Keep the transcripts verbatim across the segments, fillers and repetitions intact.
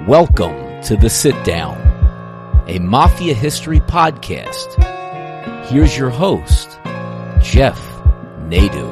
Welcome to The Sit Down, a Mafia history podcast. Here's your host, Jeff Nadu.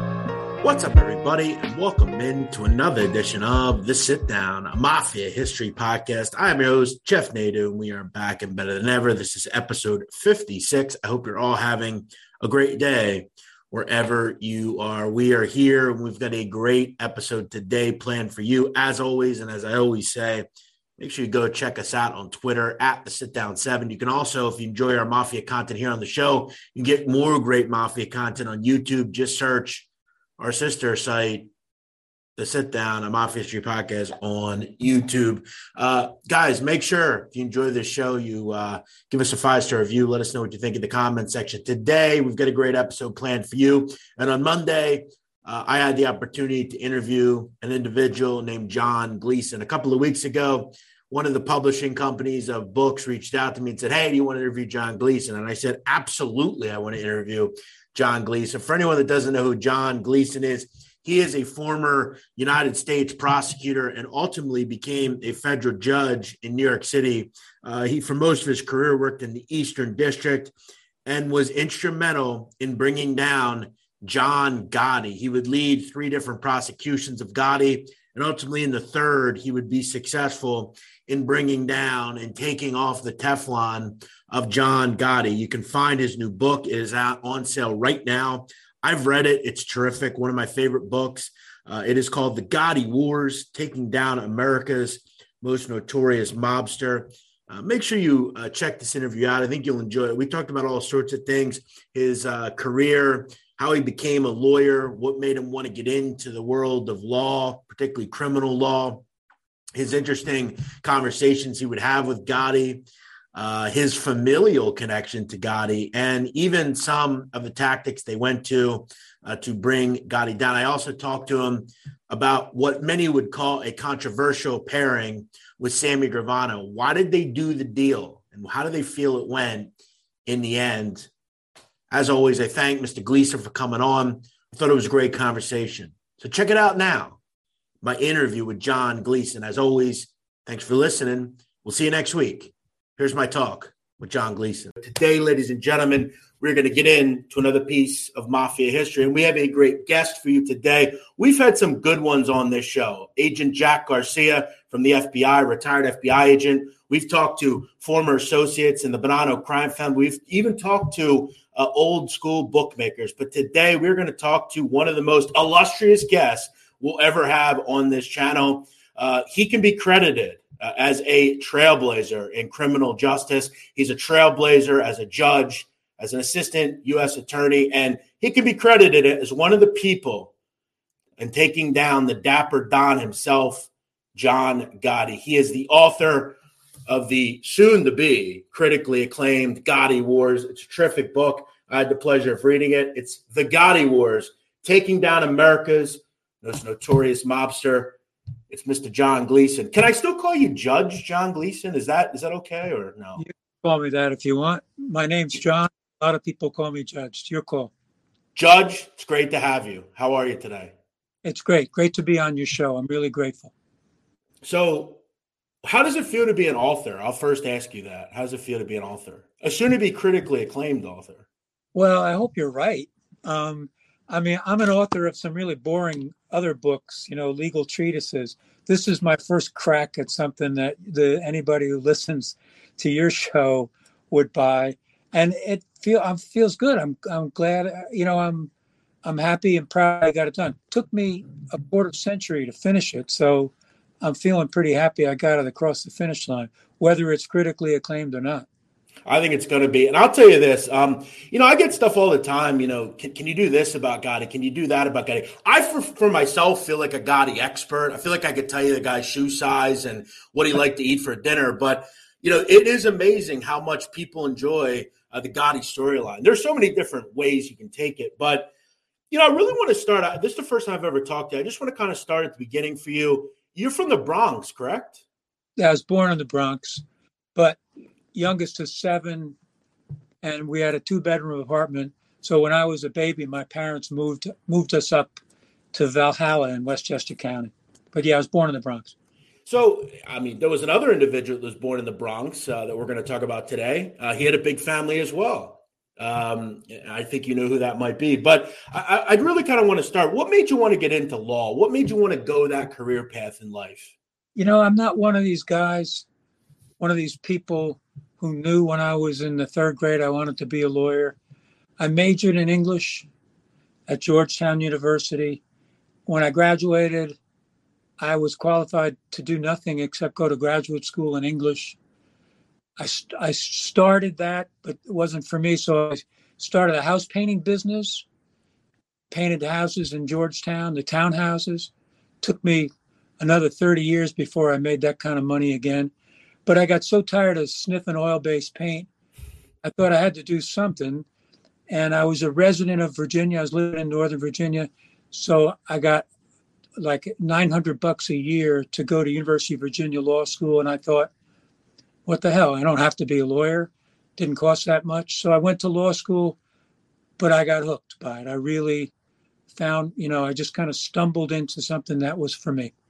What's up, everybody, and welcome in to another edition of The Sit Down, a Mafia history podcast. I am your host, Jeff Nadu, and we are back and better than ever. This is episode fifty-six. I hope you're all having a great day wherever you are. We are here, and we've got a great episode today planned for you, as always. And as I always say, make sure you go check us out on Twitter at the Sit Down seven. You can also, if you enjoy our Mafia content here on the show, you can get more great Mafia content on YouTube. Just search our sister site, The Sit Down, a Mafia history podcast on YouTube. Uh, guys, make sure if you enjoy this show, you uh, give us a five-star review. Let us know what you think in the comment section. Today, we've got a great episode planned for you. And on Monday, uh, I had the opportunity to interview an individual named John Gleason. A couple of weeks ago, one of the publishing companies of books reached out to me and said, hey, do you want to interview John Gleason? And I said, absolutely, I want to interview John Gleason. For anyone that doesn't know who John Gleason is, he is a former United States prosecutor and ultimately became a federal judge in New York City. Uh, he, for most of his career, worked in the Eastern District and was instrumental in bringing down John Gotti. He would lead three different prosecutions of Gotti, and ultimately in the third, he would be successful in bringing down and taking off the Teflon of John Gotti. You can find his new book. It is out on sale right now. I've read it. It's terrific. One of my favorite books. Uh, it is called The Gotti Wars, Taking Down America's Most Notorious Mobster. Uh, make sure you uh, check this interview out. I think you'll enjoy it. We talked about all sorts of things, his uh, career, how he became a lawyer, what made him want to get into the world of law, particularly criminal law, his interesting conversations he would have with Gotti, Uh, his familial connection to Gotti, and even some of the tactics they went to uh, to bring Gotti down. I also talked to him about what many would call a controversial pairing with Sammy Gravano. Why did they do the deal, and how do they feel it went in the end? As always, I thank Mister Gleason for coming on. I thought it was a great conversation. So check it out now, my interview with John Gleason. As always, thanks for listening. We'll see you next week. Here's my talk with John Gleason. Today, ladies and gentlemen, we're going to get into another piece of Mafia history, and we have a great guest for you today. We've had some good ones on this show. Agent Jack Garcia from the F B I, retired F B I agent. We've talked to former associates in the Bonanno crime family. We've even talked to uh, old school bookmakers. But today, we're going to talk to one of the most illustrious guests we'll ever have on this channel. Uh, he can be credited Uh, as a trailblazer in criminal justice. He's a trailblazer as a judge, as an assistant U S attorney, and he can be credited as one of the people in taking down the Dapper Don himself, John Gotti. He is the author of the soon-to-be critically acclaimed Gotti Wars. It's a terrific book. I had the pleasure of reading it. It's The Gotti Wars, Taking Down America's Most Notorious Mobster. It's Mister John Gleason. Can I still call you Judge John Gleason? Is that is that okay or no? You can call me that if you want. My name's John. A lot of people call me Judge. It's your call. Judge, it's great to have you. How are you today? It's great. Great to be on your show. I'm really grateful. So how does it feel to be an author? I'll first ask you that. How does it feel to be an author? A soon-to-be critically acclaimed author. Well, I hope you're right. Um, I mean, I'm an author of some really boring other books, you know, legal treatises. This is my first crack at something that the anybody who listens to your show would buy, and it feel um, feels good. I'm I'm glad, you know, I'm I'm happy and proud I got it done. It took me a quarter century to finish it, so I'm feeling pretty happy I got it across the finish line, whether it's critically acclaimed or not. I think it's going to be. And I'll tell you this, um, you know, I get stuff all the time, you know, can, can you do this about Gotti? Can you do that about Gotti? I, for, for myself, feel like a Gotti expert. I feel like I could tell you the guy's shoe size and what he liked to eat for dinner. But, you know, it is amazing how much people enjoy uh, the Gotti storyline. There's so many different ways you can take it. But, you know, I really want to start out. This is the first time I've ever talked to you. I just want to kind of start at the beginning for you. You're from the Bronx, correct? Yeah, I was born in the Bronx, but youngest of seven, and we had a two-bedroom apartment. So when I was a baby, my parents moved moved us up to Valhalla in Westchester County. But yeah, I was born in the Bronx. So, I mean, there was another individual that was born in the Bronx uh, that we're going to talk about today. Uh, he had a big family as well. Um, I think you know who that might be. But I, I'd really kind of want to start. What made you want to get into law? What made you want to go that career path in life? You know, I'm not one of these guys, one of these people who knew when I was in the third grade I wanted to be a lawyer. I majored in English at Georgetown University. When I graduated, I was qualified to do nothing except go to graduate school in English. I, I started that, but it wasn't for me. So I started a house painting business, painted houses in Georgetown, the townhouses. Took me another thirty years before I made that kind of money again. But I got so tired of sniffing oil-based paint, I thought I had to do something. And I was a resident of Virginia. I was living in Northern Virginia. So I got like nine hundred bucks a year to go to University of Virginia Law School. And I thought, what the hell? I don't have to be a lawyer. Didn't cost that much. So I went to law school, but I got hooked by it. I really found, you know, I just kind of stumbled into something that was for me.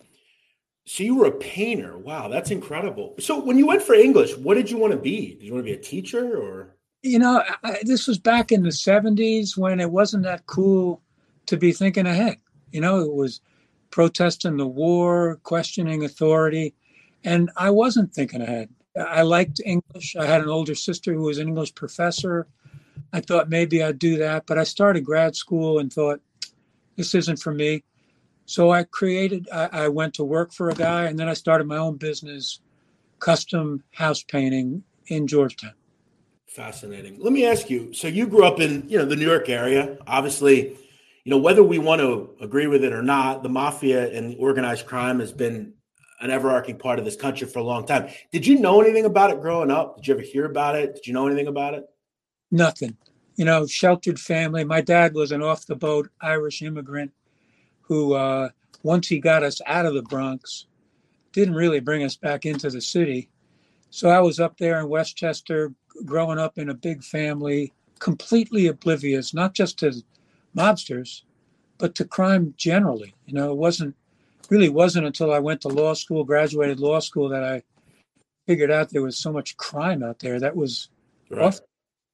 So you were a painter. Wow, that's incredible. So when you went for English, what did you want to be? Did you want to be a teacher or? You know, I, this was back in the seventies when it wasn't that cool to be thinking ahead. You know, it was protesting the war, questioning authority, and I wasn't thinking ahead. I liked English. I had an older sister who was an English professor. I thought maybe I'd do that, but I started grad school and thought, this isn't for me. So I created, I, I went to work for a guy, and then I started my own business, custom house painting in Georgetown. Fascinating. Let me ask you, so you grew up in, you know, the New York area. Obviously, you know, whether we want to agree with it or not, the mafia and organized crime has been an overarching part of this country for a long time. Did you know anything about it growing up? Did you ever hear about it? Did you know anything about it? Nothing. You know, sheltered family. My dad was an off-the-boat Irish immigrant who, uh, once he got us out of the Bronx, didn't really bring us back into the city. So I was up there in Westchester, growing up in a big family, completely oblivious, not just to mobsters, but to crime generally. You know, it wasn't really wasn't until I went to law school, graduated law school, that I figured out there was so much crime out there that was right. Awful.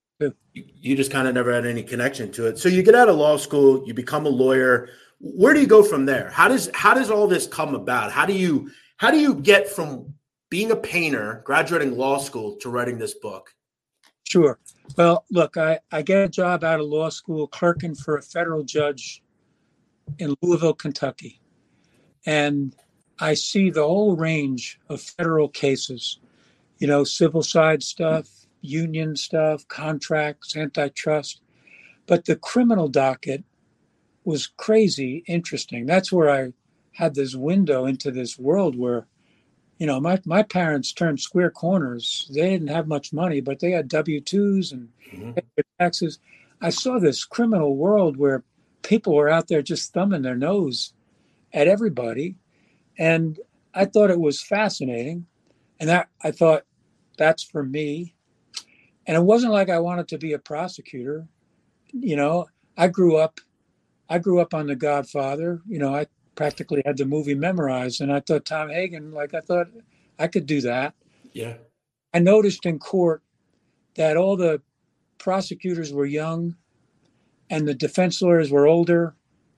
You just kind of never had any connection to it. So you get out of law school, you become a lawyer. Where do you go from there? How does how does all this come about? How do you how do you get from being a painter, graduating law school, to writing this book? Sure. Well, look, I, I get a job out of law school clerking for a federal judge in Louisville, Kentucky. And I see the whole range of federal cases, you know, civil side stuff, union stuff, contracts, antitrust. But the criminal docket was crazy interesting. That's where I had this window into this world where, you know, my, my parents turned square corners. They didn't have much money, but they had W two's and Mm-hmm. taxes. I saw this criminal world where people were out there just thumbing their nose at everybody. And I thought it was fascinating. And that I thought, that's for me. And it wasn't like I wanted to be a prosecutor. You know, I grew up, I grew up on The Godfather. You know, I practically had the movie memorized. And I thought Tom Hagen, like I thought I could do that. Yeah. I noticed in court that all the prosecutors were young and the defense lawyers were older.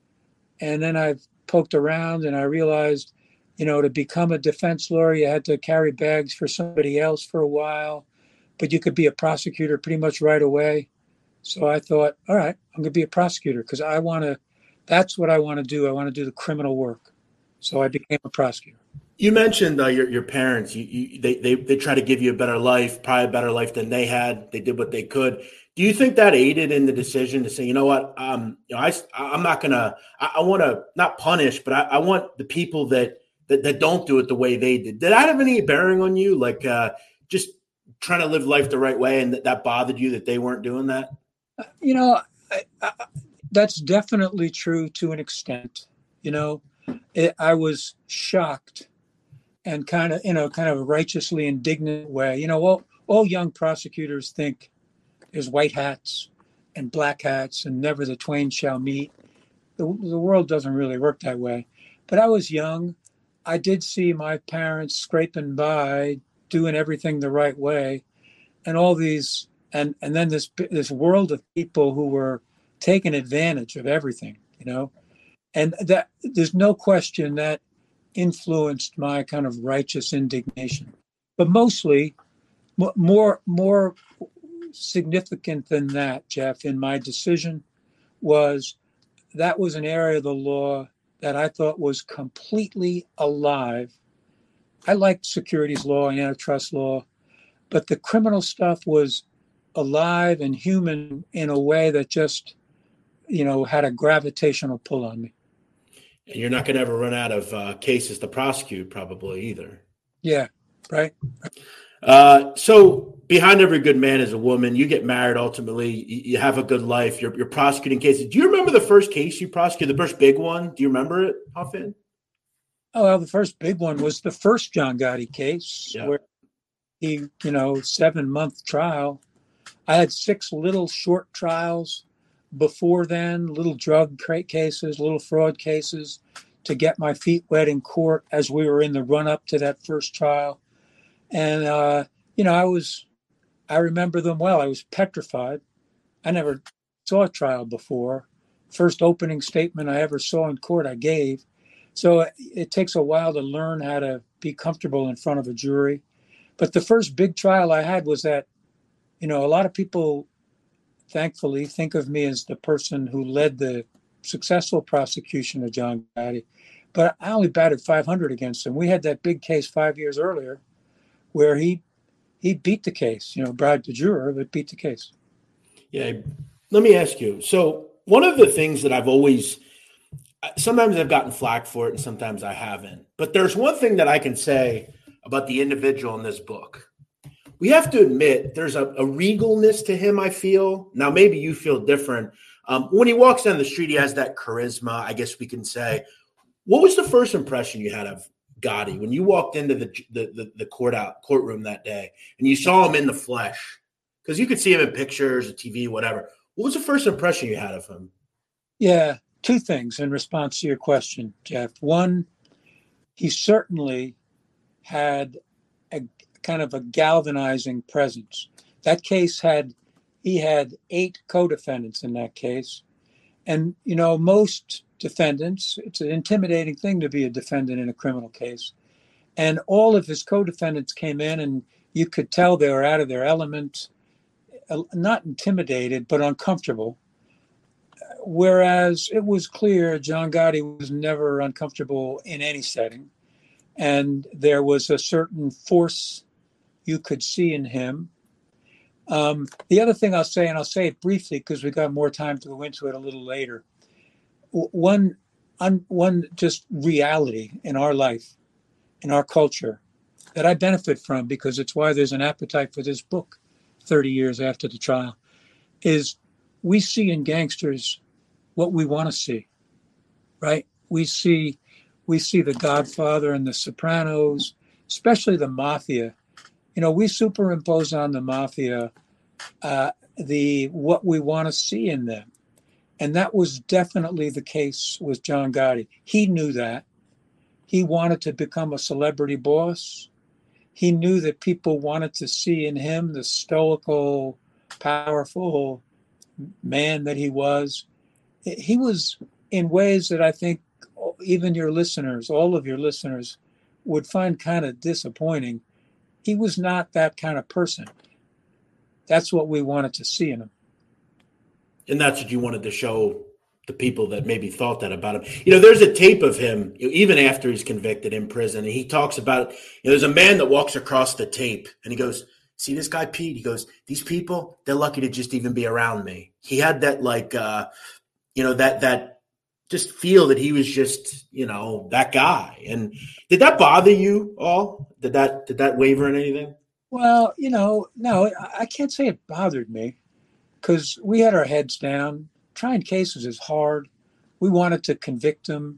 And then I poked around and I realized, you know, to become a defense lawyer, you had to carry bags for somebody else for a while, but you could be a prosecutor pretty much right away. So I thought, all right, I'm going to be a prosecutor because I want to, that's what I want to do. I want to do the criminal work. So I became a prosecutor. You mentioned uh, your your parents. You, you they they they try to give you a better life, probably a better life than they had. They did what they could. Do you think that aided in the decision to say, you know what, um, you know, I I'm not gonna. I, I want to not punish, but I, I want the people that, that that don't do it the way they did. Did that have any bearing on you? Like uh, just trying to live life the right way, and that, that bothered you that they weren't doing that? You know, I, I, that's definitely true to an extent. You know, it, I was shocked. And kind of, you know, kind of a righteously indignant way. You know, all, all young prosecutors think there's white hats and black hats and never the twain shall meet. The, the world doesn't really work that way. But I was young. I did see my parents scraping by, doing everything the right way, and all these, and and then this this world of people who were taking advantage of everything, you know, and that there's no question that influenced my kind of righteous indignation, but mostly more more significant than that, Jeff, in my decision was that was an area of the law that I thought was completely alive. I liked securities law and antitrust law, but the criminal stuff was alive and human in a way that just, you know, had a gravitational pull on me. And you're not going to ever run out of uh, cases to prosecute, probably either. Yeah, right. Uh, so behind every good man is a woman. You get married, ultimately, you, you have a good life. You're, you're prosecuting cases. Do you remember the first case you prosecuted, the first big one? Do you remember it, offhand? Oh, well, the first big one was the first John Gotti case, yeah. Where he, you know, seven-month trial. I had six little short trials before then, little drug cases, little fraud cases to get my feet wet in court as we were in the run-up to that first trial. And, uh, you know, I was, I remember them well. I was petrified. I never saw a trial before. First opening statement I ever saw in court, I gave. So it takes a while to learn how to be comfortable in front of a jury. But the first big trial I had was that, you know, a lot of people, thankfully, think of me as the person who led the successful prosecution of John Gotti. But I only batted five hundred against him. We had that big case five years earlier where he he beat the case, you know, bribed the juror, but beat the case. Yeah. Let me ask you. So one of the things that I've always, sometimes I've gotten flack for it and sometimes I haven't, but there's one thing that I can say about the individual in this book. We have to admit there's a, a regalness to him, I feel. Now, maybe you feel different. Um, when he walks down the street, he has that charisma, I guess we can say. What was the first impression you had of Gotti when you walked into the the, the, the court out, courtroom that day and you saw him in the flesh? Because you could see him in pictures, T V, whatever. What was the first impression you had of him? Yeah, two things in response to your question, Jeff. One, he certainly had a kind of a galvanizing presence. That case had, he had eight co-defendants in that case. And, you know, most defendants, it's an intimidating thing to be a defendant in a criminal case. And all of his co-defendants came in and you could tell they were out of their element, not intimidated, but uncomfortable. Whereas it was clear John Gotti was never uncomfortable in any setting. And there was a certain force you could see in him. Um, the other thing I'll say, and I'll say it briefly because we got more time to go into it a little later. One, un, one just reality in our life, in our culture, that I benefit from because it's why there's an appetite for this book thirty years after the trial, is we see in gangsters what we want to see, right? We see, we see The Godfather and The Sopranos, especially the mafia. You know, we superimpose on the mafia uh, the what we want to see in them. And that was definitely the case with John Gotti. He knew that. He wanted to become a celebrity boss. He knew that people wanted to see in him the stoical, powerful man that he was. He was in ways that I think even your listeners, all of your listeners, would find kind of disappointing. He was not that kind of person. That's what we wanted to see in him. And that's what you wanted to show the people that maybe thought that about him. You know, there's a tape of him, even after he's convicted in prison, and he talks about, you know, there's a man that walks across the tape, and he goes, see this guy, Pete? He goes, these people, they're lucky to just even be around me. He had that, like, uh, you know, that that just feel that he was just, you know, that guy. And did that bother you all? Did that did that waver in anything? Well, you know, no, I can't say it bothered me because we had our heads down. Trying cases is hard. We wanted to convict them.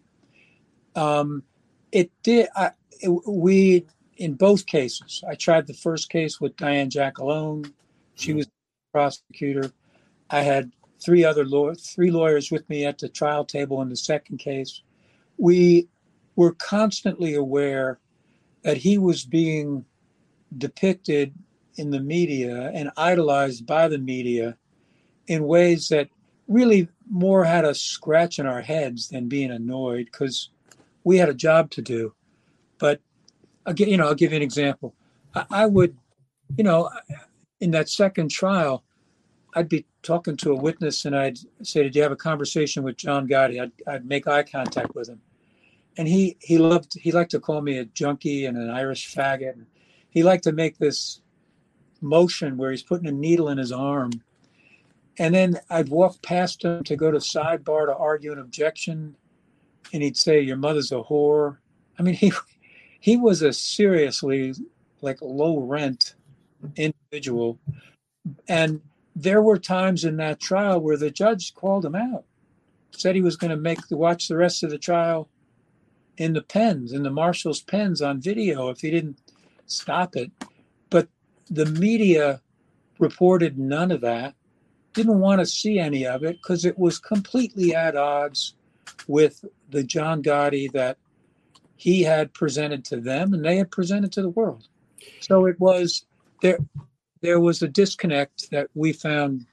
Um, it did. I, it, we in both cases. I tried the first case with Diane Jackalone. She was the prosecutor. I had three other lawyers, three lawyers with me at the trial table in the second case. We were constantly aware that he was being depicted in the media and idolized by the media in ways that really more had us scratching our heads than being annoyed, because we had a job to do. But again, you know, I'll give you an example. I, I would, you know, in that second trial, I'd be talking to a witness and I'd say, "Did you have a conversation with John Gotti?" I'd, I'd make eye contact with him. And he, he loved, he liked to call me a junkie and an Irish faggot. And he liked to make this motion where he's putting a needle in his arm. And then I'd walk past him to go to sidebar to argue an objection. And he'd say, "Your mother's a whore." I mean, he, he was a seriously like low rent individual. And there were times in that trial where the judge called him out, said he was going to make watch the rest of the trial in the pens, in the marshal's pens on video if he didn't stop it. But the media reported none of that, didn't want to see any of it because it was completely at odds with the John Gotti that he had presented to them and they had presented to the world. So it was there. There was a disconnect that we found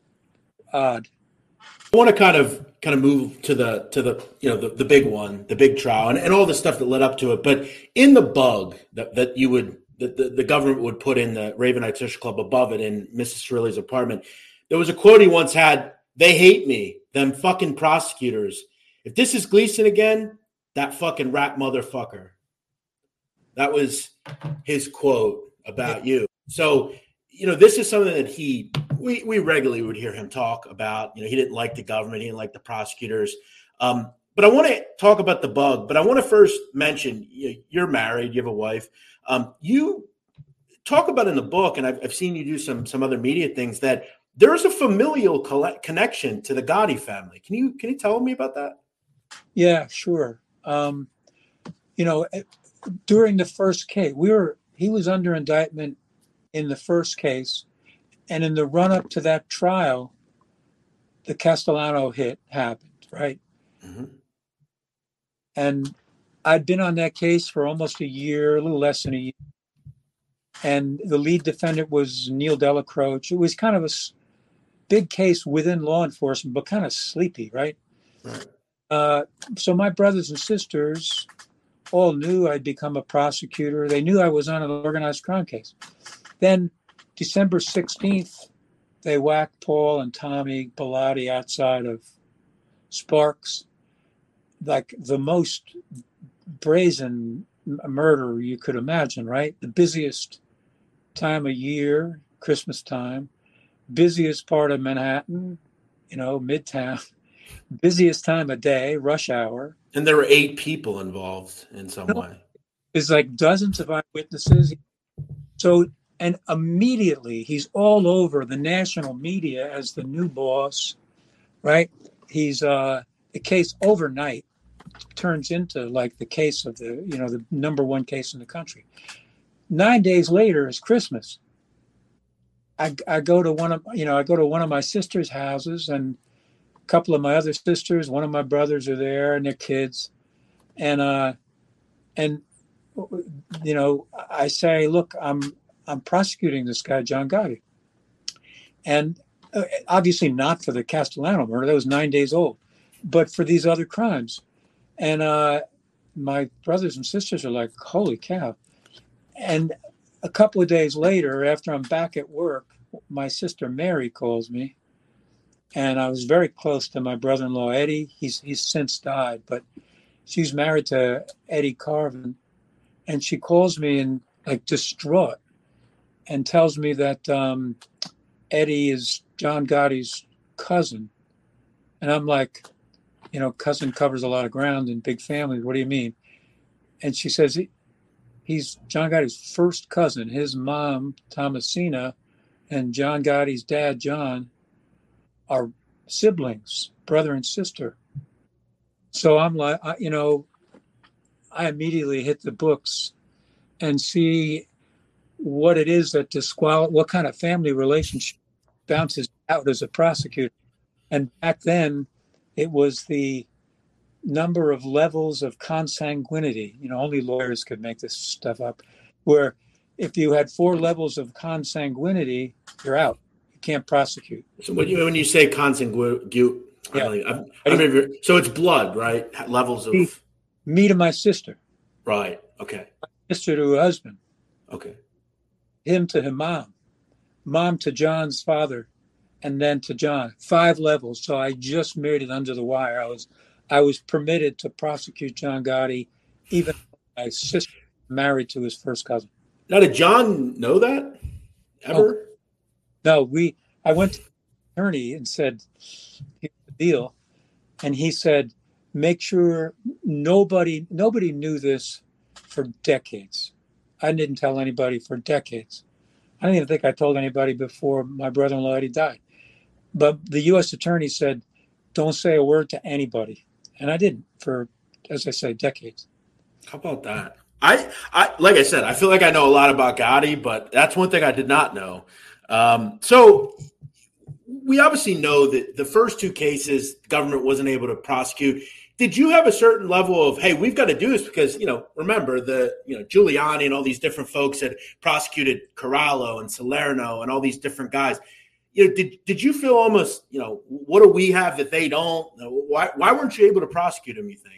odd. I want to kind of kind of move to the to the you know the, the big one, the big trial, and, and all the stuff that led up to it. But in the bug that, that you would that the, the government would put in the Raven Heights Social Club above it in Missus Cirilli's apartment, there was a quote he once had: "They hate me, them fucking prosecutors. If this is Gleason again, that fucking rat motherfucker." That was his quote about you. So, you know, this is something that he, we, we regularly would hear him talk about. You know, he didn't like the government. He didn't like the prosecutors. Um, but I want to talk about the bug. But I want to first mention, you, you're married. You have a wife. Um, you talk about in the book, and I've, I've seen you do some some other media things, that there's a familial coll- connection to the Gotti family. Can you can you tell me about that? Yeah, sure. Um, you know, during the first case, we were he was under indictment in the first case, and in the run up to that trial, the Castellano hit happened, right? Mm-hmm. And I'd been on that case for almost a year, a little less than a year. And the lead defendant was Neil Delacroce. It was kind of a big case within law enforcement, but kind of sleepy, right? Right. Uh, so my brothers and sisters all knew I'd become a prosecutor. They knew I was on an organized crime case. Then December sixteenth, they whacked Paul and Tommy Bilotti outside of Sparks, like the most brazen murder you could imagine, right? The busiest time of year, Christmas time, busiest part of Manhattan, you know, Midtown, busiest time of day, rush hour. And there were eight people involved in some you know, way. There's like dozens of eyewitnesses. So, and immediately he's all over the national media as the new boss, right? He's, uh, the case overnight turns into like the case of the, you know, the number one case in the country. Nine days later is Christmas. I, I go to one of, you know, I go to one of my sister's houses, and a couple of my other sisters, one of my brothers are there and their kids. And, uh, and, you know, I say, look, I'm, I'm prosecuting this guy, John Gotti. And uh, obviously not for the Castellano murder. That was nine days old, but for these other crimes. And uh, my brothers and sisters are like, holy cow. And a couple of days later, after I'm back at work, my sister Mary calls me. And I was very close to my brother-in-law, Eddie. He's he's since died, but she's married to Eddie Carvin. And she calls me and like distraught and tells me that um, Eddie is John Gotti's cousin. And I'm like, you know, cousin covers a lot of ground in big families. What do you mean? And she says, he, he's John Gotti's first cousin. His mom, Thomasina, and John Gotti's dad, John, are siblings, brother and sister. So I'm like, I, you know, I immediately hit the books and see what it is that disqual, what kind of family relationship bounces out as a prosecutor. And back then, it was the number of levels of consanguinity. You know, only lawyers could make this stuff up. Where if you had four levels of consanguinity, you're out. You can't prosecute. So when you when you say consanguinity, Yeah. I I mean, so it's blood, right? Levels of me, me to my sister. Right. Okay. Sister to her husband. Okay. Him to her mom. Mom to John's father, and then to John. Five levels. So I just made it under the wire. I was I was permitted to prosecute John Gotti, even my sister married to his first cousin. Now, did John know that ever? No, no we. I went to the attorney and said, "Here's the deal," and he said, "Make sure nobody nobody knew this for decades. I didn't tell anybody for decades. I don't even think I told anybody before my brother-in-law already died. But the U S attorney said, don't say a word to anybody." And I didn't for, as I say, decades. How about that? I, I like I said, I feel like I know a lot about Gotti, but that's one thing I did not know. Um, so we obviously know that the first two cases, the government wasn't able to prosecute. Did you have a certain level of, hey, we've got to do this because, you know, remember the, you know, Giuliani and all these different folks had prosecuted Corallo and Salerno and all these different guys. You know, did did you feel almost, you know, what do we have that they don't? Why why weren't you able to prosecute him, you think?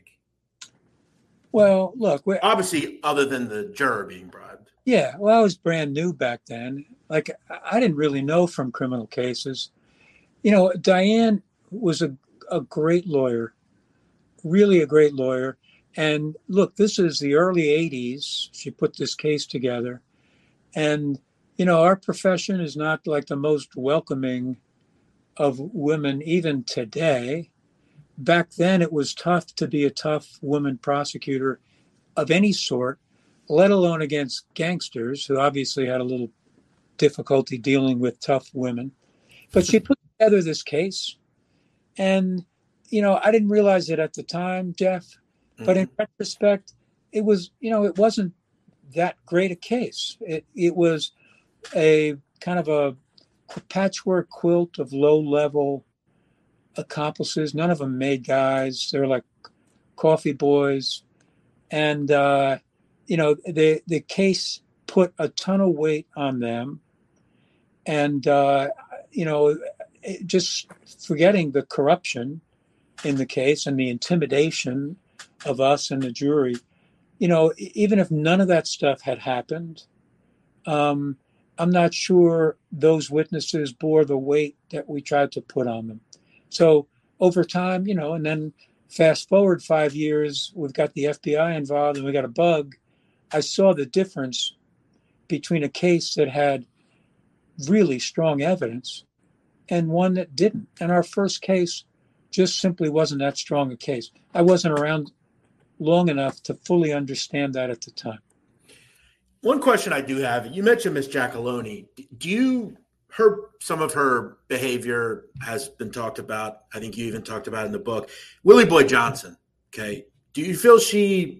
Well, look. Obviously, other than the juror being bribed. Yeah, well, I was brand new back then. Like, I didn't really know from criminal cases. You know, Diane was a, a great lawyer. Really a great lawyer. And look, this is the early eighties. She put this case together. And, you know, our profession is not like the most welcoming of women even today. Back then, it was tough to be a tough woman prosecutor of any sort, let alone against gangsters who obviously had a little difficulty dealing with tough women. But she put together this case. And you know, I didn't realize it at the time, Jeff, but in retrospect, it was, you know, it wasn't that great a case. It it was a kind of a patchwork quilt of low-level accomplices. None of them made guys. They're like coffee boys. And, uh, you know, the, the case put a ton of weight on them. And, uh, you know, just forgetting the corruption in the case and the intimidation of us and the jury, you know, even if none of that stuff had happened, um, I'm not sure those witnesses bore the weight that we tried to put on them. So over time, you know, and then fast forward five years, we've got the F B I involved and we got a bug. I saw the difference between a case that had really strong evidence and one that didn't. And our first case just simply wasn't that strong a case. I wasn't around long enough to fully understand that at the time. One question I do have, you mentioned Miss Giacalone. Do you, her, some of her behavior has been talked about. I think you even talked about it in the book. Willie Boy Johnson, okay. Do you feel she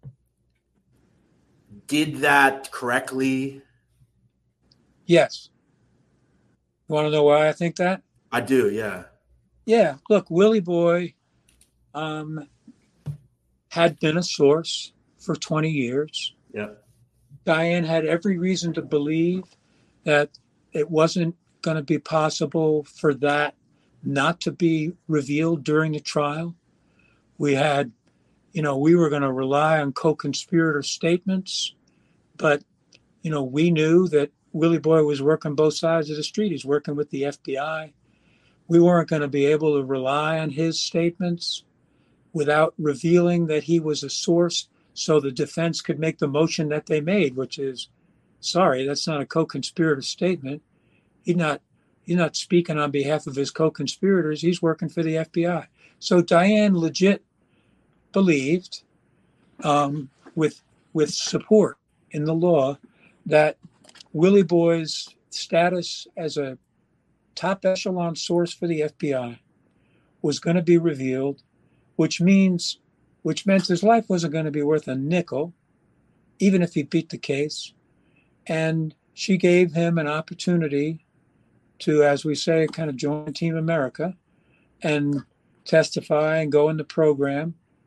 did that correctly? Yes. You want to know why I think that? I do, yeah. Yeah, look, Willie Boy um, had been a source for twenty years. Yeah. Diane had every reason to believe that it wasn't going to be possible for that not to be revealed during the trial. We had, you know, we were going to rely on co-conspirator statements, but, you know, we knew that Willie Boy was working both sides of the street. He's working with the F B I. We weren't going to be able to rely on his statements without revealing that he was a source so the defense could make the motion that they made, which is, sorry, that's not a co-conspirator statement. He's not, he's not speaking on behalf of his co-conspirators. He's working for the F B I. So Diane legit believed, um, with with support in the law, that Willie Boy's status as a top echelon source for the F B I was going to be revealed, which means, which meant his life wasn't going to be worth a nickel, even if he beat the case. And she gave him an opportunity to, as we say, kind of join Team America and testify and go in the program.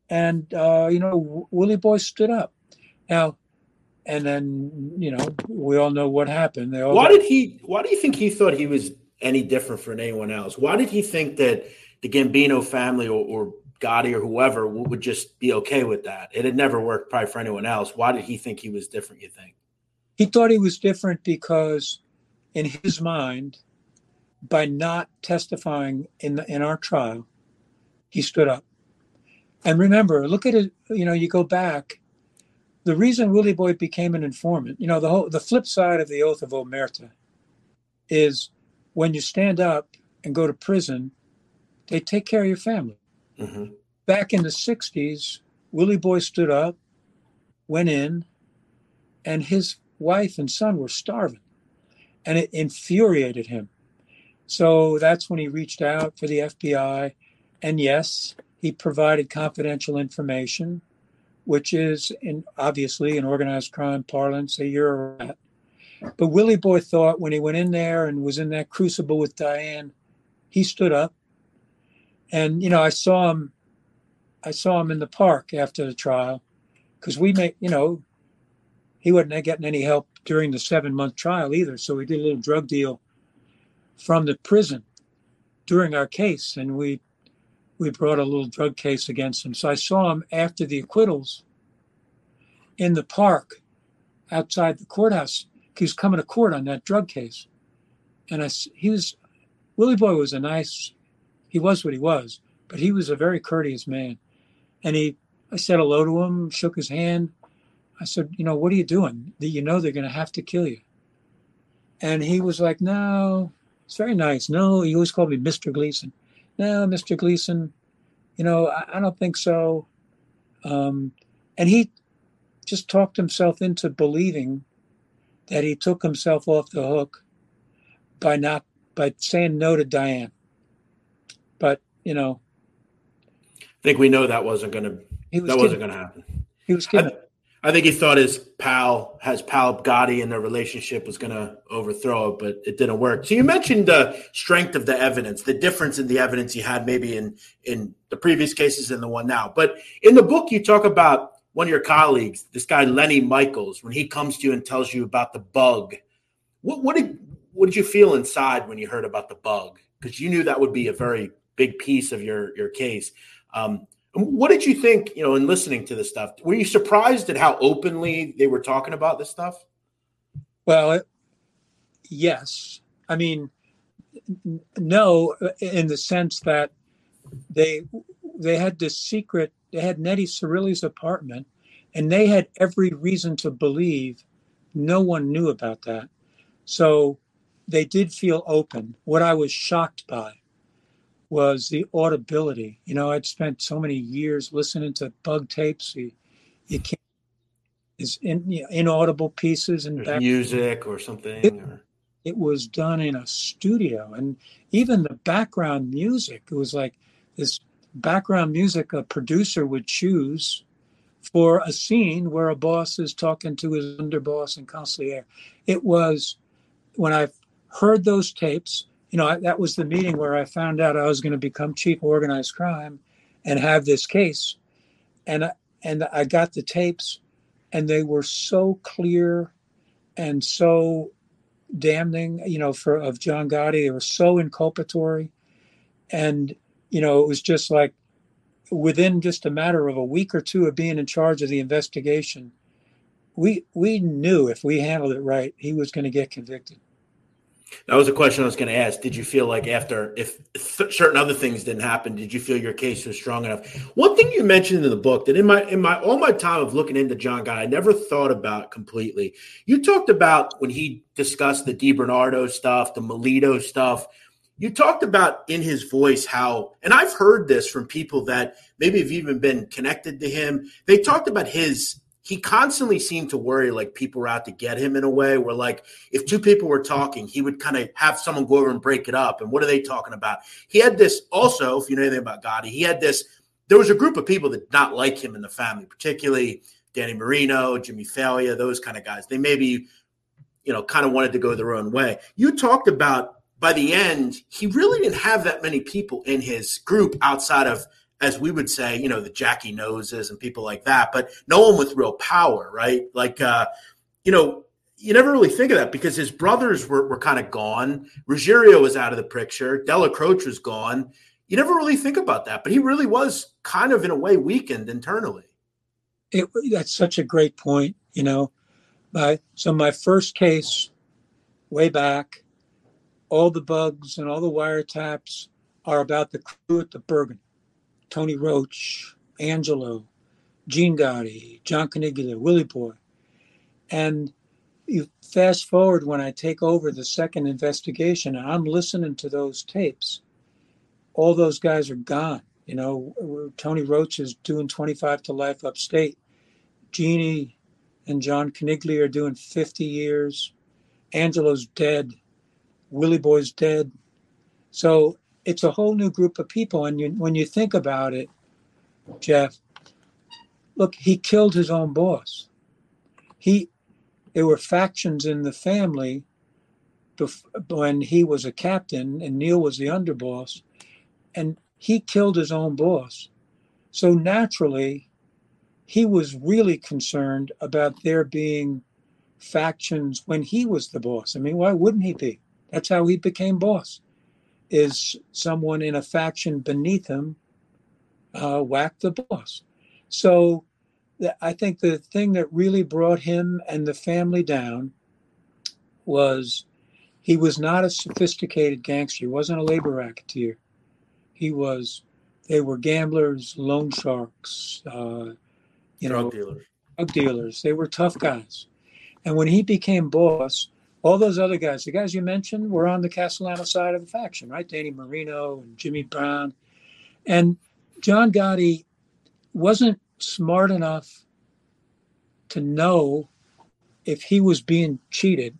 And, uh, you know, Willie Boy stood up. Now, and then, you know, we all know what happened. They all Why got- did he? Why do you think he thought he was any different from anyone else? Why did he think that the Gambino family or, or Gotti or whoever would just be okay with that? It had never worked probably for anyone else. Why did he think he was different, you think? He thought he was different because in his mind, by not testifying in the, in our trial, he stood up. And remember, look at it, you know, you go back, the reason Willie Boy became an informant, you know, the whole the flip side of the oath of omerta is when you stand up and go to prison, they take care of your family. Mm-hmm. Back in the sixties, Willie Boy stood up, went in, and his wife and son were starving. And it infuriated him. So that's when he reached out for the F B I. And yes, he provided confidential information, which is in obviously in organized crime parlance, a you're a rat. But Willie Boy thought when he went in there and was in that crucible with Diane, he stood up. And, you know, I saw him, I saw him in the park after the trial because we make, you know, he wasn't getting any help during the seven month trial either. So we did a little drug deal from the prison during our case. And we, we brought a little drug case against him. So I saw him after the acquittals in the park outside the courthouse. He was coming to court on that drug case. And I, he was, Willie Boy was a nice, he was what he was, but he was a very courteous man. And he, I said hello to him, shook his hand. I said, you know, what are you doing? You know they're going to have to kill you. And he was like, no, it's very nice. No, he always called me Mister Gleason. No, Mister Gleason, you know, I, I don't think so. Um, and he just talked himself into believing that he took himself off the hook by not, by saying no to Diane. But, you know. I think we know that wasn't going to, that kidding. wasn't going to happen. He was kidding. I, I think he thought his pal, his pal Gotti and their relationship was going to overthrow it, but it didn't work. So you mentioned the strength of the evidence, the difference in the evidence you had maybe in, in the previous cases and the one now. But in the book, you talk about one of your colleagues, this guy Lenny Michaels, when he comes to you and tells you about the bug. What, what did what did you feel inside when you heard about the bug? Because you knew that would be a very big piece of your your case. Um, what did you think, you know, in listening to this stuff? Were you surprised at how openly they were talking about this stuff? Well, it, yes. I mean, no, in the sense that they they had this secret. They had Nettie Cirilli's apartment, and they had every reason to believe no one knew about that. So they did feel open. What I was shocked by was the audibility. You know, I'd spent so many years listening to bug tapes. You, you can't, it's in, you know, inaudible pieces and back, music or something. It, or... it was done in a studio, and even the background music, it was like this background music a producer would choose for a scene where a boss is talking to his underboss and consigliere. It was, when I heard those tapes, you know, I, that was the meeting where I found out I was going to become chief of organized crime and have this case. And I, and I got the tapes, and they were so clear and so damning, you know, for of John Gotti. They were so inculpatory. And, you know, it was just like within just a matter of a week or two of being in charge of the investigation, we we knew if we handled it right, he was going to get convicted. That was a question I was going to ask. Did you feel like after, if th- certain other things didn't happen, did you feel your case was strong enough? One thing you mentioned in the book that in my, in my, all my time of looking into John Gotti, I never thought about completely. You talked about when he discussed the DiBernardo stuff, the Melito stuff, you talked about in his voice how, and I've heard this from people that maybe have even been connected to him. They talked about his, he constantly seemed to worry like people were out to get him in a way where like if two people were talking, he would kind of have someone go over and break it up. And what are they talking about? He had this also, if you know anything about Gotti, he had this, there was a group of people that did not like him in the family, particularly Danny Marino, Jimmy Failla, those kind of guys. They maybe, you know, kind of wanted to go their own way. You talked about by the end, he really didn't have that many people in his group outside of as we would say, you know, the Jackie Noses and people like that, but no one with real power, right? Like, uh, you know, you never really think of that because his brothers were, were kind of gone. Ruggiero was out of the picture. Della Croce was gone. You never really think about that, but he really was kind of, in a way, weakened internally. It, that's such a great point, you know. My, so my first case, way back, all the bugs and all the wiretaps are about the crew at the Bergen. Tony Roach, Angelo, Gene Gotti, John Caniglia, Willie Boy. And you fast forward when I take over the second investigation, and I'm listening to those tapes. All those guys are gone. You know, Tony Roach is doing twenty-five to life upstate. Jeannie and John Caniglia are doing fifty years. Angelo's dead. Willie Boy's dead. So it's a whole new group of people. And you, when you think about it, Jeff, look, he killed his own boss. He, there were factions in the family bef- when he was a captain and Neil was the underboss, and he killed his own boss. So naturally, he was really concerned about there being factions when he was the boss. I mean, why wouldn't he be? That's how he became boss, is someone in a faction beneath him uh, whacked the boss. So th- I think the thing that really brought him and the family down was he was not a sophisticated gangster. He wasn't a labor racketeer. He was, they were gamblers, loan sharks, uh, you drug know, dealers. drug dealers. They were tough guys. And when he became boss, all those other guys, the guys you mentioned, were on the Castellano side of the faction, right? Danny Marino and Jimmy Brown. And John Gotti wasn't smart enough to know if he was being cheated.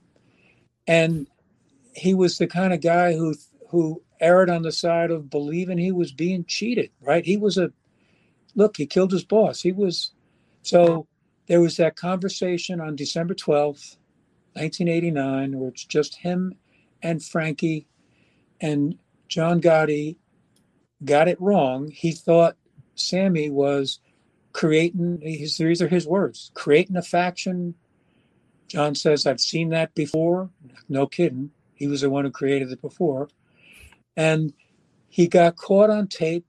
And he was the kind of guy who who erred on the side of believing he was being cheated, right? He was a, look, he killed his boss. He was, so there was that conversation on December twelfth, nineteen eighty-nine, where it's just him and Frankie, and John Gotti got it wrong. He thought Sammy was creating, these are his words, creating a faction. John says, I've seen that before. No kidding. He was the one who created it before. And he got caught on tape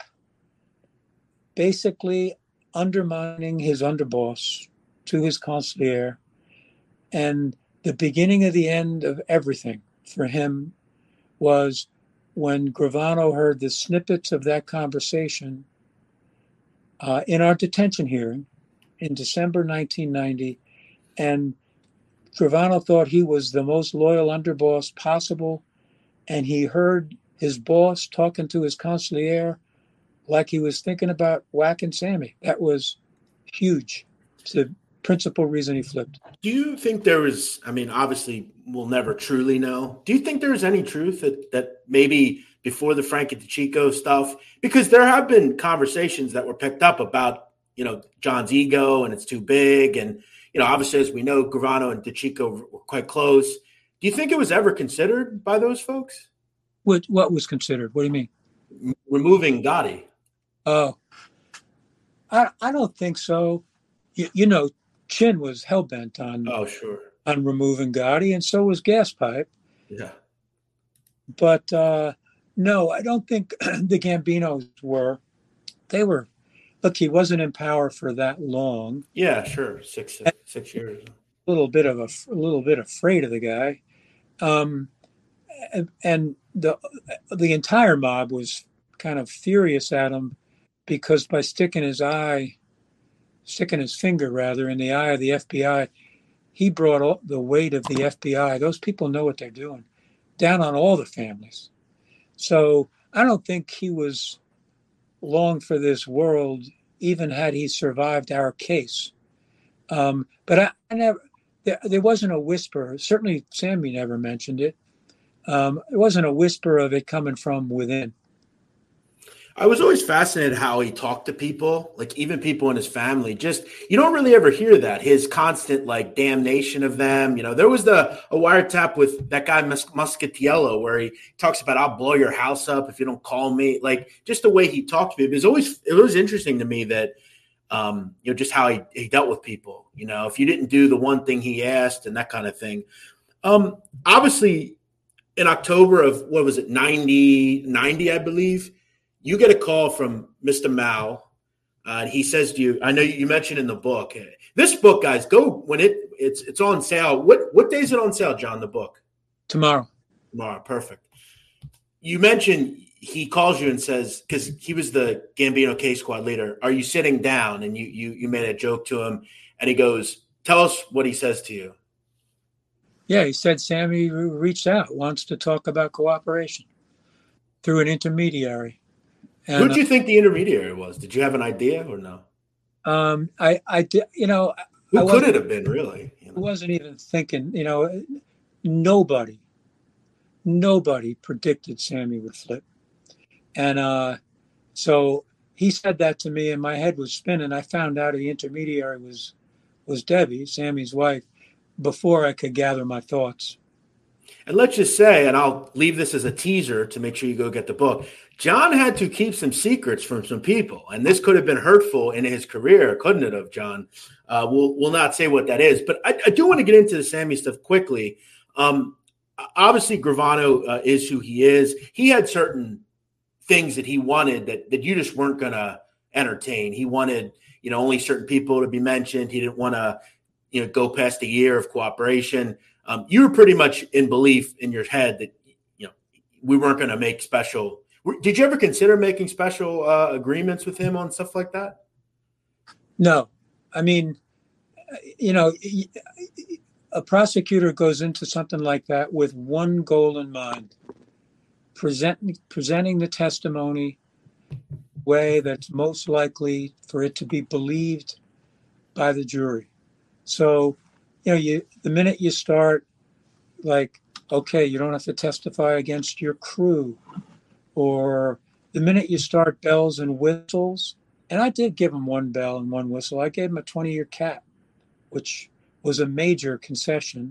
basically undermining his underboss to his consigliere. And the beginning of the end of everything for him was when Gravano heard the snippets of that conversation uh, in our detention hearing in December nineteen ninety. And Gravano thought he was the most loyal underboss possible. And he heard his boss talking to his consigliere like he was thinking about whacking Sammy. That was huge. It's the principal reason he flipped. Do you think there was, I mean, obviously we'll never truly know. Do you think there was any truth that, that maybe before the Frankie DeCicco stuff, because there have been conversations that were picked up about, you know, John's ego and it's too big. And, you know, obviously, as we know, Gravano and DeCicco were quite close. Do you think it was ever considered by those folks? What, what was considered? What do you mean? Removing Gotti. Oh, I I don't think so. You, you know, Chin was hell-bent on, oh, sure. on removing Gotti, and so was Gaspipe. Yeah. But uh, no, I don't think the Gambinos were. They were, look, he wasn't in power for that long. Yeah, sure. Six six years. A little bit of a, a little bit afraid of the guy. Um, and, and the the entire mob was kind of furious at him because by sticking his eye, sticking his finger rather in the eye of the F B I, he brought all the weight of the F B I. Those people know what they're doing, down on all the families. So I don't think he was long for this world, even had he survived our case. Um, but I, I never, there, there wasn't a whisper. Certainly, Sammy never mentioned it. Um, it wasn't a whisper of it coming from within. I was always fascinated how he talked to people, like even people in his family. Just you don't really ever hear that his constant like damnation of them. You know, there was the a wiretap with that guy Mus- Muscatiello where he talks about I'll blow your house up if you don't call me. Like just the way he talked to people. It was always it was interesting to me that um, you know just how he, he dealt with people. You know, if you didn't do the one thing he asked and that kind of thing. Um, obviously, in October of what was it ninety ninety, I believe. You get a call from Mister Mao, uh, and he says to you, I know you mentioned in the book, this book, guys, go when it it's it's on sale. What what day is it on sale, John, the book? Tomorrow. Tomorrow, perfect. You mentioned he calls you and says, because he was the Gambino K-Squad leader, are you sitting down? And you you you made a joke to him, and he goes, tell us what he says to you. Yeah, he said Sammy reached out, wants to talk about cooperation through an intermediary. And, who did you think the intermediary was? Did you have an idea or no? Um, I, I did, you know, who could it have been really? You know? I wasn't even thinking, you know, nobody, nobody predicted Sammy would flip. And uh, so he said that to me and my head was spinning. I found out the intermediary was, was Debbie, Sammy's wife, before I could gather my thoughts. And let's just say, and I'll leave this as a teaser to make sure you go get the book. John had to keep some secrets from some people, and this could have been hurtful in his career, couldn't it have, John? Uh, we'll, we'll not say what that is, but I, I do want to get into the Sammy stuff quickly. Um, obviously, Gravano uh, is who he is. He had certain things that he wanted that, that you just weren't going to entertain. He wanted, you know, only certain people to be mentioned. He didn't want to, you know, go past a year of cooperation. Um, you were pretty much in belief in your head that, you know, we weren't going to make special. Did you ever consider making special uh, agreements with him on stuff like that? No. I mean, you know, a prosecutor goes into something like that with one goal in mind, present, presenting the testimony way that's most likely for it to be believed by the jury. So, you know, you the minute you start like, okay, you don't have to testify against your crew, or the minute you start bells and whistles, and I did give him one bell and one whistle. I gave him a twenty-year cap, which was a major concession.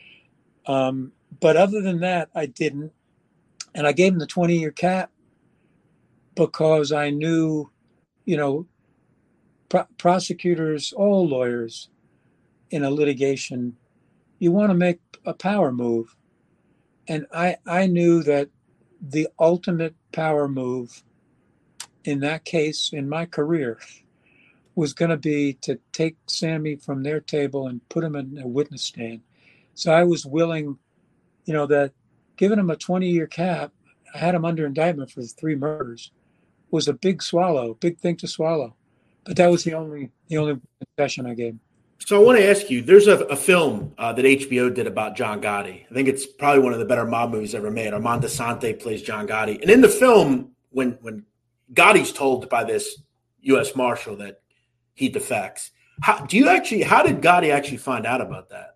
Um, but other than that, I didn't. And I gave him the twenty-year cap because I knew, you know, pro- prosecutors, all lawyers in a litigation, you want to make a power move. And I, I knew that the ultimate power move in that case, in my career, was going to be to take Sammy from their table and put him in a witness stand. So I was willing, you know, that giving him a twenty-year cap, I had him under indictment for three murders, was a big swallow, big thing to swallow. But that was the only the only concession I gave him. So I want to ask you, there's a, a film uh, that H B O did about John Gotti. I think it's probably one of the better mob movies ever made. Armand Assante plays John Gotti. And in the film, when when Gotti's told by this U S Marshal that he defects, how do you actually, how did Gotti actually find out about that?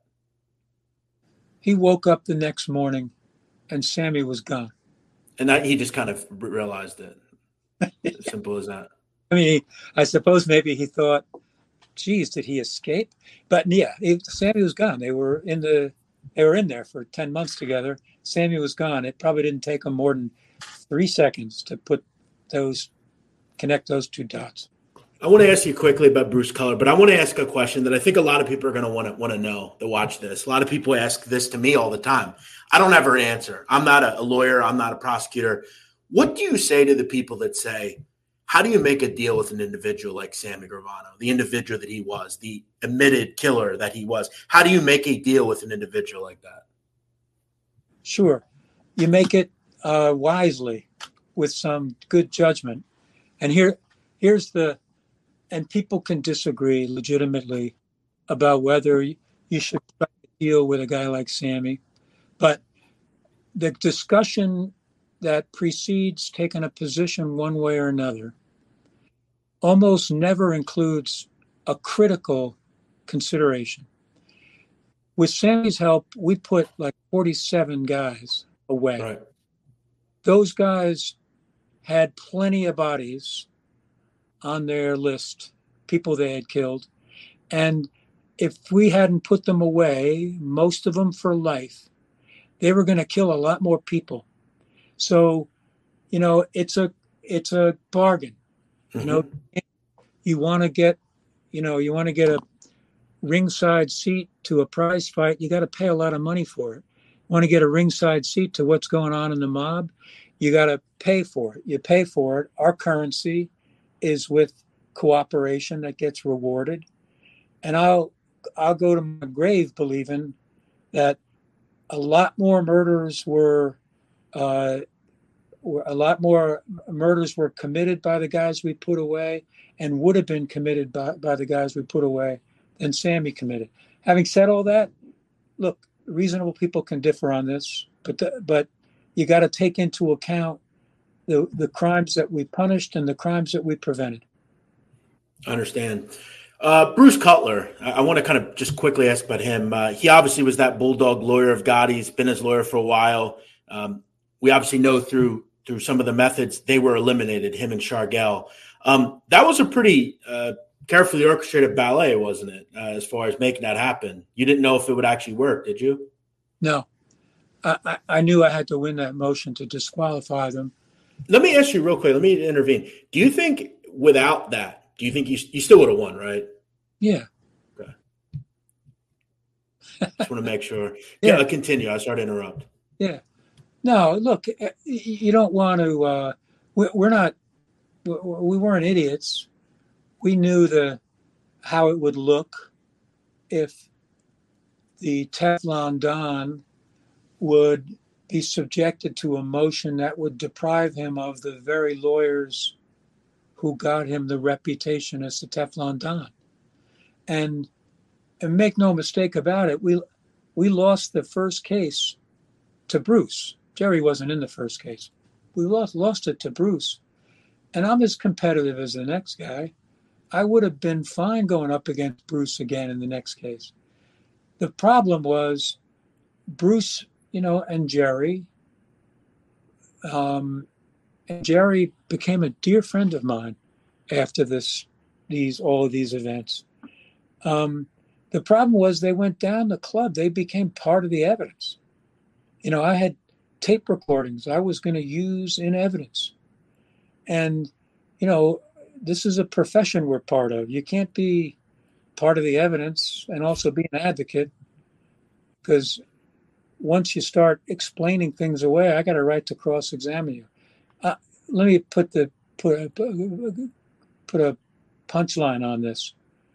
He woke up the next morning and Sammy was gone. And that, he just kind of realized it. As simple as that. I mean, I suppose maybe he thought, geez, did he escape? But yeah, it, Sammy was gone. They were in the, they were in there for ten months together. Sammy was gone. It probably didn't take him more than three seconds to put those, connect those two dots. I want to ask you quickly about Bruce Culler, but I want to ask a question that I think a lot of people are going to want to want to know that watch this. A lot of people ask this to me all the time. I don't ever answer. I'm not a, a lawyer. I'm not a prosecutor. What do you say to the people that say, how do you make a deal with an individual like Sammy Gravano, the individual that he was, the admitted killer that he was? How do you make a deal with an individual like that? Sure. You make it uh, wisely with some good judgment. And here, here's the, and people can disagree legitimately about whether you should try to deal with a guy like Sammy. But the discussion that precedes taking a position one way or another almost never includes a critical consideration. With Sammy's help, we put like forty-seven guys away. Right. Those guys had plenty of bodies on their list, people they had killed. And if we hadn't put them away, most of them for life, they were going to kill a lot more people. So, you know, it's a it's a bargain. Mm-hmm. You know, you want to get, you know, you want to get a ringside seat to a prize fight, you got to pay a lot of money for it. Want to get a ringside seat to what's going on in the mob, you got to pay for it. You pay for it. Our currency is with cooperation that gets rewarded. And I'll I'll go to my grave believing that a lot more murders were, uh, were a lot more murders were committed by the guys we put away and would have been committed by, by the guys we put away than Sammy committed. Having said all that, look, reasonable people can differ on this, but the, but you got to take into account the the crimes that we punished and the crimes that we prevented. I understand. Uh, Bruce Cutler, I, I want to kind of just quickly ask about him. Uh, he obviously was that bulldog lawyer of Gotti's, been his lawyer for a while. Um, we obviously know through through some of the methods they were eliminated, him and Shargel. Um, that was a pretty uh, carefully orchestrated ballet, wasn't it, uh, as far as making that happen? You didn't know if it would actually work, did you? No. I, I knew I had to win that motion to disqualify them. Let me ask you real quick. Let me intervene. Do you think without that, do you think you you still would have won, right? Yeah. Okay. Just want to make sure. Yeah, yeah, continue. I started to interrupt. Yeah. No, look, you don't want to. Uh, we're not. We weren't idiots. We knew the how it would look if the Teflon Don would be subjected to a motion that would deprive him of the very lawyers who got him the reputation as the Teflon Don. And, and make no mistake about it, we we lost the first case to Bruce. Jerry wasn't in the first case. We lost lost it to Bruce. And I'm as competitive as the next guy. I would have been fine going up against Bruce again in the next case. The problem was Bruce, you know, and Jerry. Um, and Jerry became a dear friend of mine after this, these all of these events. Um, the problem was they went down the club. They became part of the evidence. You know, I had tape recordings I was going to use in evidence. And, you know, this is a profession we're part of. You can't be part of the evidence and also be an advocate, because once you start explaining things away, I got a right to cross-examine you. Uh, let me put the put a, put a punchline on this.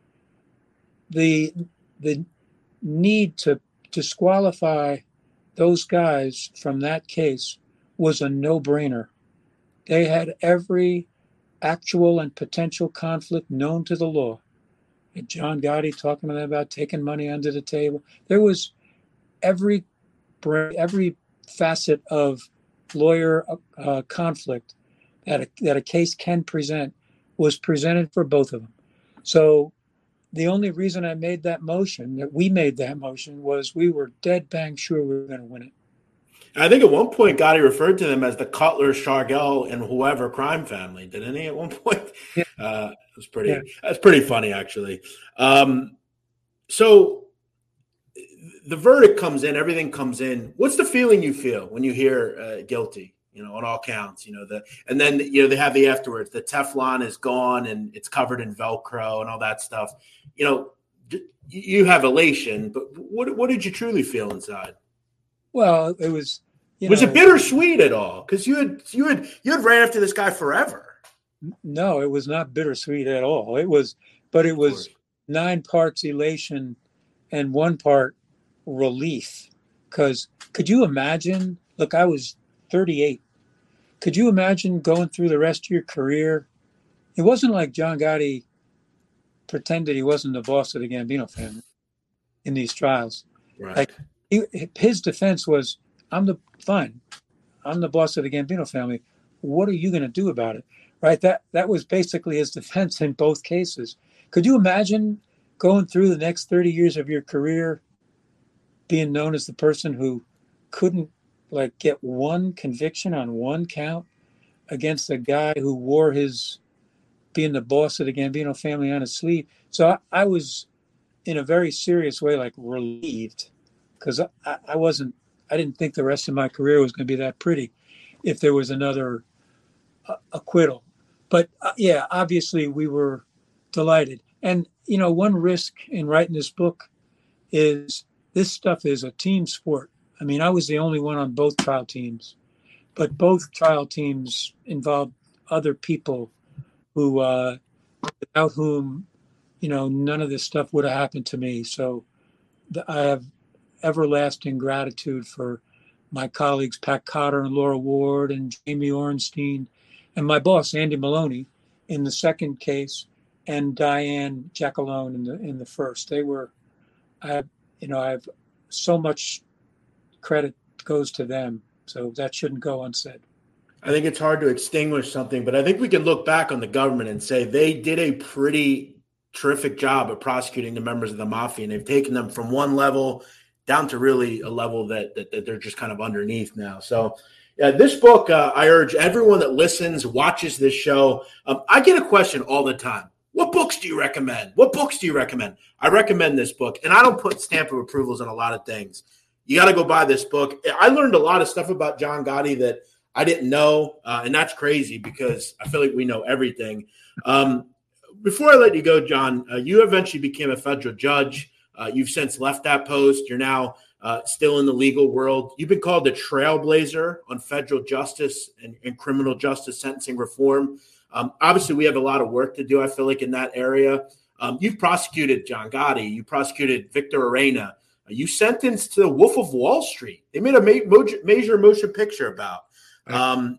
The the need to disqualify those guys from that case was a no-brainer. They had every actual and potential conflict known to the law. And John Gotti talking to them about taking money under the table. There was every every facet of lawyer uh, conflict that a, that a case can present was presented for both of them. So the only reason I made that motion, that we made that motion, was we were dead bang sure we were going to win it. I think at one point Gotti referred to them as the Cutler, Shargel, and whoever crime family, didn't he? At one point, yeah. uh, it was pretty. Yeah. That's pretty funny, actually. Um, so the verdict comes in, everything comes in. What's the feeling you feel when you hear uh, guilty? You know, on all counts. You know the, and then you know they have the afterwards. The Teflon is gone and it's covered in Velcro and all that stuff. You know, you have elation, but what what did you truly feel inside? Well, it was. You was know, it bittersweet at all? Because you had you had you had ran after this guy forever. No, it was not bittersweet at all. It was, but it was nine parts elation and one part relief. Because could you imagine? Look, I was thirty-eight. Could you imagine going through the rest of your career? It wasn't like John Gotti pretended he wasn't the boss of the Gambino family in these trials. Right. Like he, his defense was, I'm the fine. I'm the boss of the Gambino family. What are you going to do about it? Right. That that was basically his defense in both cases. Could you imagine going through the next thirty years of your career being known as the person who couldn't like get one conviction on one count against a guy who wore his being the boss of the Gambino family on his sleeve. So I, I was in a very serious way, like relieved, because I, I wasn't, I didn't think the rest of my career was going to be that pretty if there was another uh, acquittal. But uh, yeah, obviously we were delighted. And, you know, one risk in writing this book is this stuff is a team sport. I mean, I was the only one on both trial teams, but both trial teams involved other people who, uh, without whom, you know, none of this stuff would have happened to me. So the, I have everlasting gratitude for my colleagues, Pat Cotter and Laura Ward and Jamie Orenstein, and my boss, Andy Maloney, in the second case, and Diane Jackalone in the in the first. They were, I have, you know, I have so much credit goes to them. So that shouldn't go unsaid. I think it's hard to extinguish something, but I think we can look back on the government and say they did a pretty terrific job of prosecuting the members of the mafia, and they've taken them from one level down to really a level that that, that they're just kind of underneath now. So yeah, this book, uh, I urge everyone that listens, watches this show. Um, I get a question all the time. What books do you recommend? What books do you recommend? I recommend this book, and I don't put stamp of approvals on a lot of things. You got to go buy this book. I learned a lot of stuff about John Gotti that I didn't know, uh, and that's crazy because I feel like we know everything. Um, before I let you go, John, uh, you eventually became a federal judge. Uh, you've since left that post. You're now uh, still in the legal world. You've been called the trailblazer on federal justice and, and criminal justice sentencing reform. Um, obviously, we have a lot of work to do, I feel like, in that area. Um, you've prosecuted John Gotti. You prosecuted Victor Arena. Uh, you sentenced to the Wolf of Wall Street. They made a ma- mo- major motion picture about. Um,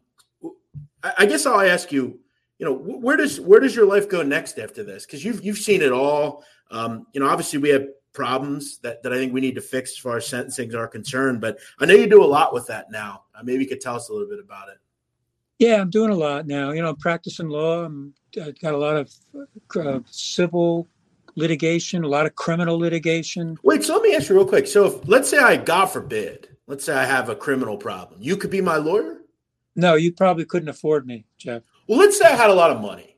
I, I guess I'll ask you, you know, where does where does your life go next after this? Because you've you've seen it all. Um, you know, obviously we have problems that, that I think we need to fix as far as sentencing are concerned. But I know you do a lot with that now. Uh, maybe you could tell us a little bit about it. Yeah, I'm doing a lot now. You know, I'm practicing law. I'm, I've got a lot of uh, civil litigation, a lot of criminal litigation. Wait, so let me ask you real quick. So if, let's say I, God forbid, let's say I have a criminal problem. You could be my lawyer? No, you probably couldn't afford me, Jeff. Well, let's say I had a lot of money.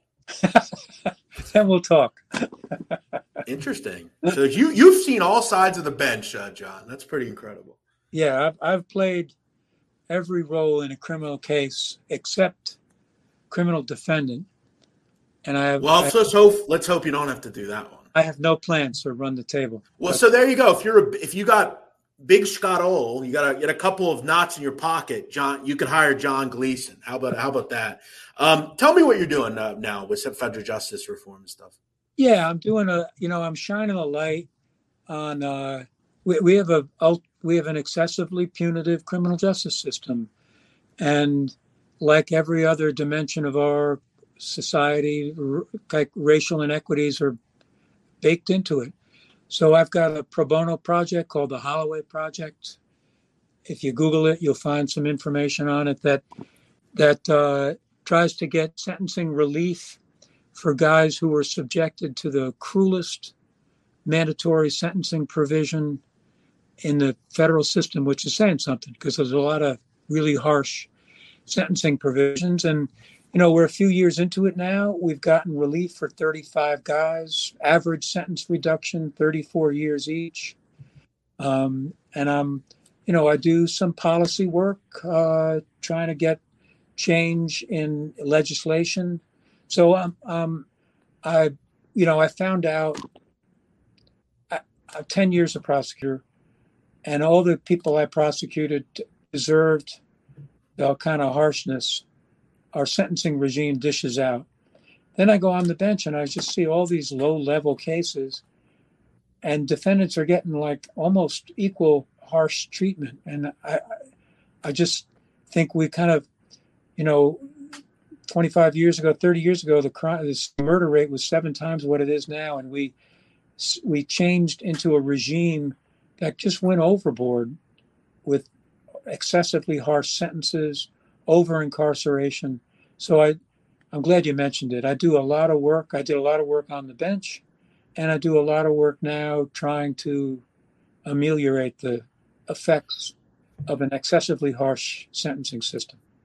Then we'll talk. Interesting. So you, you've seen all sides of the bench, uh, John. That's pretty incredible. Yeah, I've, I've played every role in a criminal case except criminal defendant. And I have, well, I, let's hope, let's hope you don't have to do that one. I have no plans to run the table. Well, but, so there you go. If you're a, if you got big Scott Ohl, you got a, get a couple of knots in your pocket, John, you could hire John Gleason. How about how about that? Um, tell me what you're doing uh, now with some federal justice reform and stuff. Yeah, I'm doing a, you know, I'm shining a light on, uh, we, we have a, we have an excessively punitive criminal justice system. And like every other dimension of our society, r- like racial inequities are baked into it. So I've got a pro bono project called the Holloway Project. If you Google it, you'll find some information on it that, that, uh, tries to get sentencing relief for guys who were subjected to the cruelest mandatory sentencing provision in the federal system, which is saying something because there's a lot of really harsh sentencing provisions. And, you know, we're a few years into it now. We've gotten relief for thirty-five guys, average sentence reduction, thirty-four years each. Um, and I'm, you know, I do some policy work, uh, trying to get change in legislation. So um, um, I, you know, I found out I, I'm ten years a prosecutor, and all the people I prosecuted deserved the kind of harshness our sentencing regime dishes out. Then I go on the bench and I just see all these low-level cases, and defendants are getting like almost equal harsh treatment. And I, I just think we kind of, you know, twenty-five years ago, thirty years ago, the crime, this murder rate was seven times what it is now, and we we changed into a regime that just went overboard with excessively harsh sentences, over incarceration. So I, I'm glad you mentioned it. I do a lot of work. I did a lot of work on the bench, and I do a lot of work now trying to ameliorate the effects of an excessively harsh sentencing system.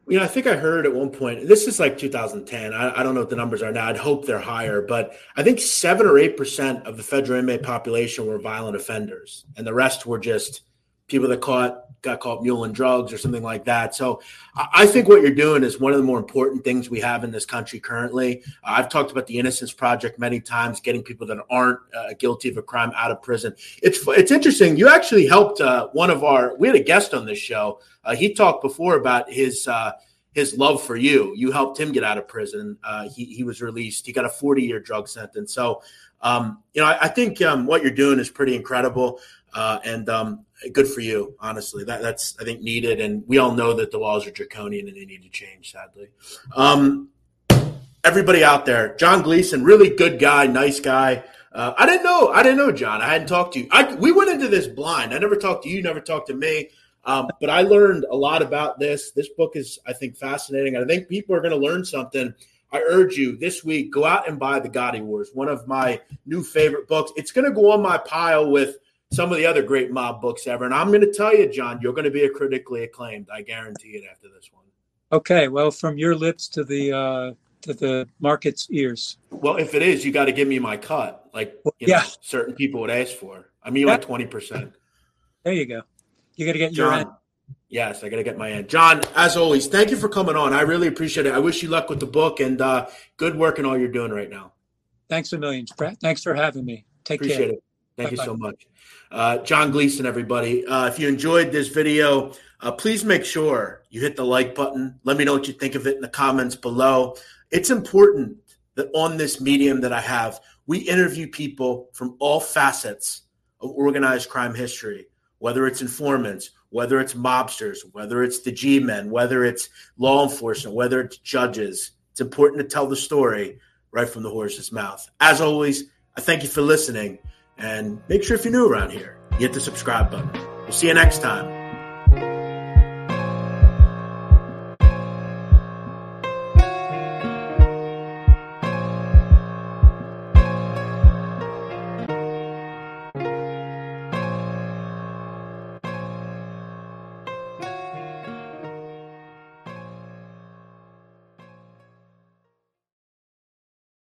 You know, I think I heard at one point, this is like two thousand ten. I, I don't know what the numbers are now. I'd hope they're higher, but I think seven or eight percent of the federal inmate population were violent offenders, and the rest were just people that caught got caught muling drugs or something like that. So I think what you're doing is one of the more important things we have in this country currently. Uh, I've talked about the Innocence Project many times, getting people that aren't uh, guilty of a crime out of prison. It's it's interesting. You actually helped uh, one of our – we had a guest on this show. Uh, he talked before about his uh, his love for you. You helped him get out of prison. Uh, he, he was released. He got a forty-year drug sentence. So, um, you know, I, I think um, what you're doing is pretty incredible. Uh, and um, good for you, honestly. That, that's, I think, needed. And we all know that the laws are draconian and they need to change, sadly. Um, everybody out there, John Gleason, really good guy, nice guy. Uh, I didn't know. I didn't know, John. I hadn't talked to you. I, we went into this blind. I never talked to you, never talked to me. Um, but I learned a lot about this. This book is, I think, fascinating. And I think people are going to learn something. I urge you this week, go out and buy The Gotti Wars, one of my new favorite books. It's going to go on my pile with some of the other great mob books ever. And I'm going to tell you, John, you're going to be a critically acclaimed. I guarantee it after this one. Okay. Well, from your lips to the uh, to the market's ears. Well, if it is, you got to give me my cut. Like, you yeah. know, certain people would ask for. I mean, yeah. like twenty percent. There you go. You got to get John, your end. Yes, I got to get my end. John, as always, thank you for coming on. I really appreciate it. I wish you luck with the book and uh, good work in all you're doing right now. Thanks a million, Brett. Thanks for having me. Take appreciate care. it. Thank Bye-bye. you so much. Uh, John Gleason, everybody. Uh, if you enjoyed this video, uh, please make sure you hit the like button. Let me know what you think of it in the comments below. It's important that on this medium that I have, we interview people from all facets of organized crime history, whether it's informants, whether it's mobsters, whether it's the G-men, whether it's law enforcement, whether it's judges. It's important to tell the story right from the horse's mouth. As always, I thank you for listening. And make sure if you're new around here, you hit the subscribe button. We'll see you next time